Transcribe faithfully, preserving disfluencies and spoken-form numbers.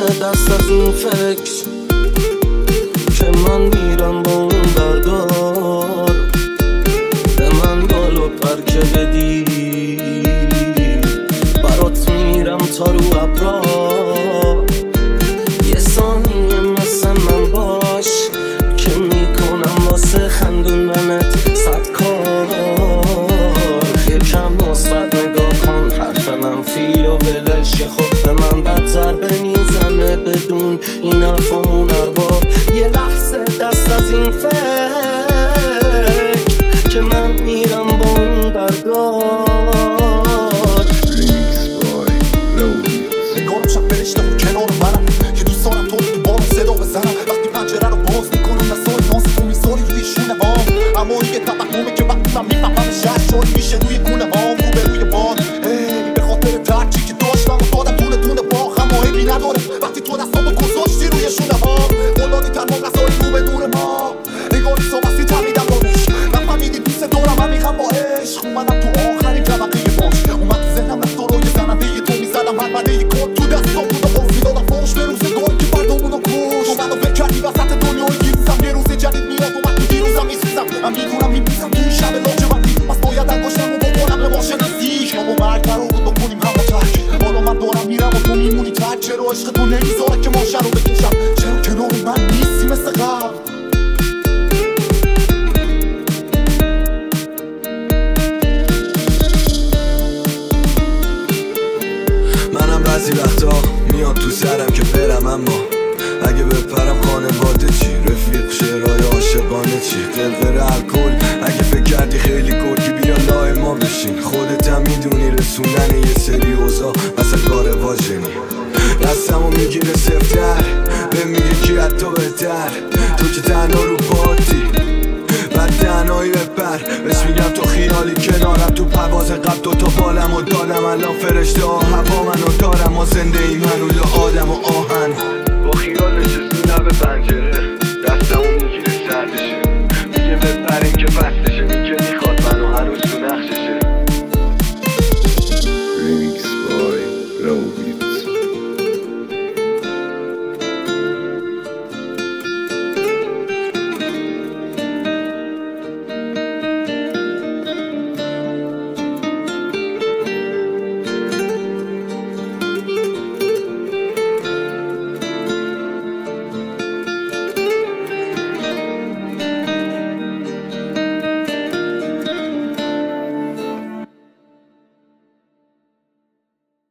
دست از این فکر که من میرم با اون بردار. به من گل و پر که بدی برات میرم تا رو ابرا. یه ثانیه مثل من باش که میکنم واسه خندوندنت صد کار. یکم مثبت نگاه کن، حرف منفی و ولش که خب به من بد ضربه میزنه بدون این حرف و اون ارباب. یه لحظه دست از این فکر که من میرم با اون بردار. نگارم شب برشته و کنار منم که دوست دارم تو تو بارم صدا بزنم. وقتی پنجره رو باز میکنم دستای ناز تو میذاری روی شونه هام. اما یه توهمه که وقتی من میفهمم شهر میشه روی گونه هام. رو به روی باد به خاطر ترچی که داشتم و دادم دونه دونه باخ. اما عیبی نداره وقتی تو دستامو گذاشتی روی شونه هام. قلادی تنها قصاری رو بدون ما نگاری صابستی تمیدم دانش. نفهمیدی دوست دارم من میخم با عشق. اومدم تو آخرین طبقه باش، اومد تو ذهنم رفتارای زننده تو میزدم هر بده ی کن تو دستام بود و قرص میدادم فاش به روزگاری که بردامونو کش. تو منو فکر کردی وسط دنیای گیروزم. یه روز جدید میاد و من تو دیروزم میسوزم. من میدونم میبوسم توی شب لاجوردی پس باید انگشتم رو بکنم به ماشه نزدیک. ما با مرگ قرار بود بکنیم هم با ترک. حالا من دارم میرم و تو میمونی ترک. چرا عشق تو نمیذاره که ماشه رو بکشم؟ چرا کنار من نیستی مثل قبل؟ منم بعضی وقتا میاد تو سرم که برم، اما اگه بپرم خانواده چی؟ رفیق شعرهای عاشقانه چی؟ دلقره الکل اگه فکر کردی خیلی گرگی بیا لای ما بشین. خودت هم میدونی رسوندن یه سری اوضاع مثل کار واژنی دستمو میگیره سفتر به میگه کی حتی بهتر. تو که تنها رو پاتی بعد تنهایی بپر بهش میگم تو خیالی کنارم. تو پرواز قبل دوتا بالم و دادم الان فرشته ها هوا منو دارم. ما زنده ایم هنوز